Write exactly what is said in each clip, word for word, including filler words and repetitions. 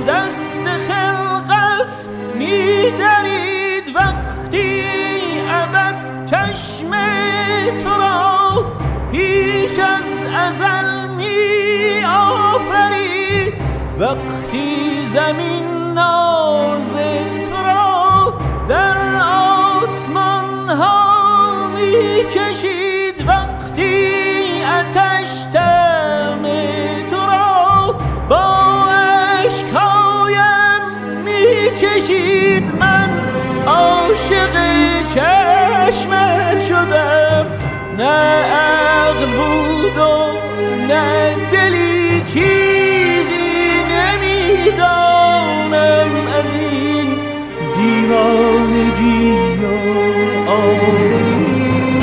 دست خلقت می‌درید وقتی ابد چشم تو را پیش از ازل می آفرید، وقتی زمین ناز تو را در آسمان ها می کشید، وقتی آتش دم تو را با اشکایم می چشید. من عاشق چشمت شدم، نه عقل بود و نه دلی، چیزی نمیدانم از این دیوانگی و آوری.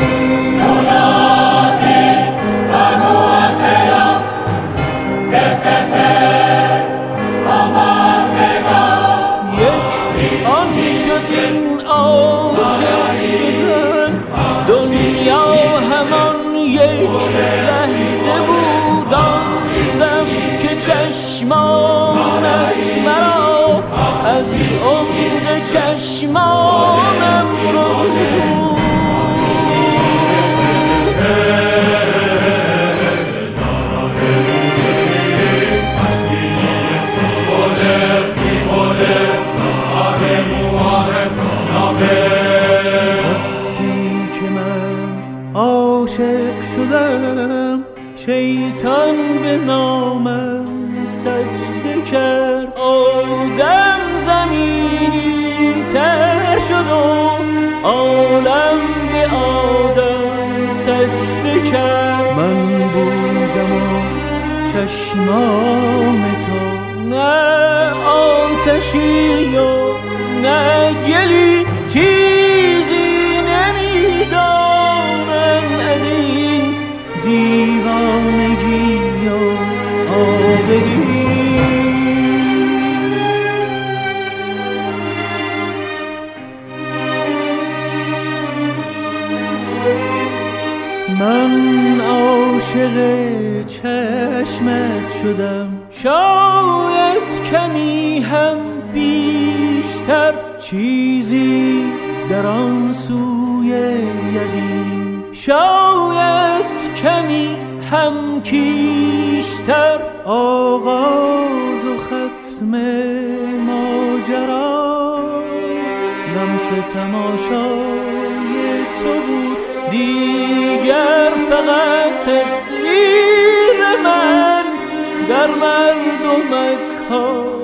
یک آن شد این عاشق شدن، دنیا همان یک لحظه بود، آن دم که چشمانت مرا از عمق چشمانم رو عاشق شدم، شیطان به نامم سجده کرد، آدم زمینی تر شد و عالم به آدم سجده کرد. من بودم و چشمان تو، نه آتشی و نه گلی، چیزی نمیدانم از این دیوانگی و آوری. من عاشق چشمت شدم، شاید کمی هم بیشتر، چیزی در آن سوی یقین، شاید کمی هم کیشتر، آغاز و ختم ماجرا لمس تماشای تو بود، دیگر فقط تصویر من در مردم مکان